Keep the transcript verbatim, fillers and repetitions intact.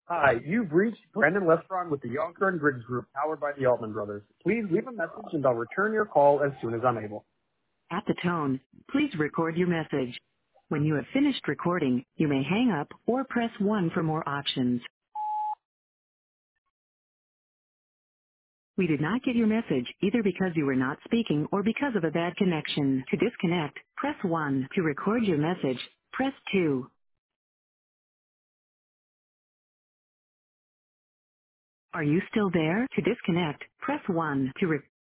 Hi, you've reached Brandon Lestron with the Yonker and Griggs Group, powered by the Altman Brothers. Please leave a message and I'll return your call as soon as I'm able. At the tone, please record your message. When you have finished recording, you may hang up or press one for more options. We did not get your message either because you were not speaking or because of a bad connection. To disconnect, press one. To record your message, press two. Are you still there? To disconnect, press one. To re-